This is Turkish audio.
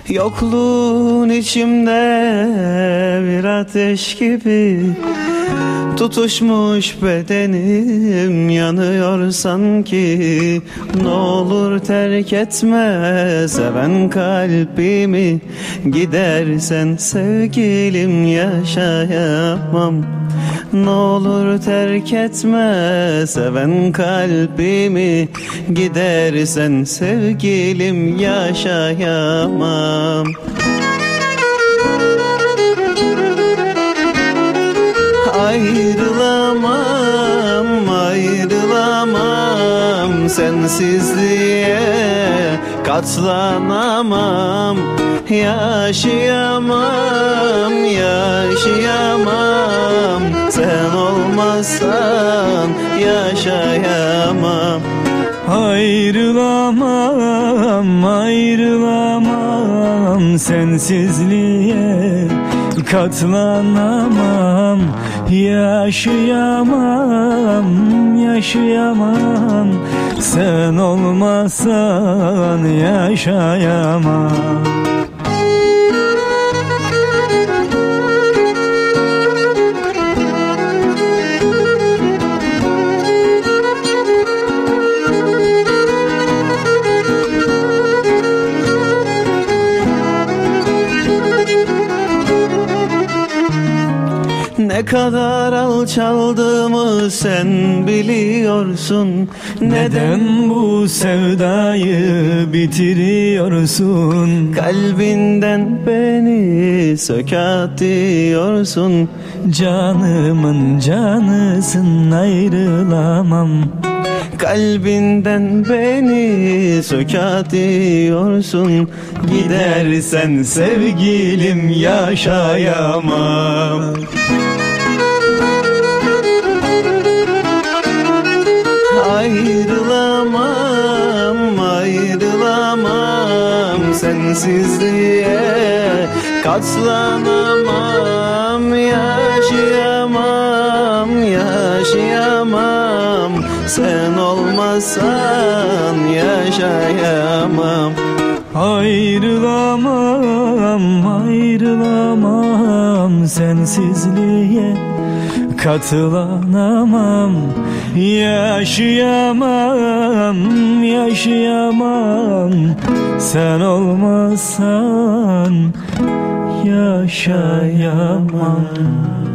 Yokluğun içimde bir ateş gibi tutuşmuş bedenim, yanıyor sanki. Ne olur terk etme seven kalbimi, gidersen sevgilim yaşayamam. Ne olur terk etme seven kalbimi, gidersen sevgilim yaşayamam. Ayrılamam, ayrılamam, sensizliğe katlanamam. Yaşayamam, yaşayamam, sen olmazsan yaşayamam. Ayrılamam, ayrılamam, sensizliğe katlanamam. Yaşayamam, yaşayamam, sen olmazsan yaşayamam. Ne kadar alçaldığımı sen biliyorsun. Neden bu sevdayı bitiriyorsun? Kalbinden beni sök at diyorsun. Canımın canısın, ayrılamam. Kalbinden beni sök at diyorsun. Gidersen sevgilim yaşayamam. Ayrılamam, ayrılamam, sensizliğe katlanamam. Yaşayamam, yaşayamam, sen olmazsan yaşayamam. Ayrılamam, ayrılamam, sensizliğe katlanamam. Yaşayamam, yaşayamam, sen olmazsan yaşayamam.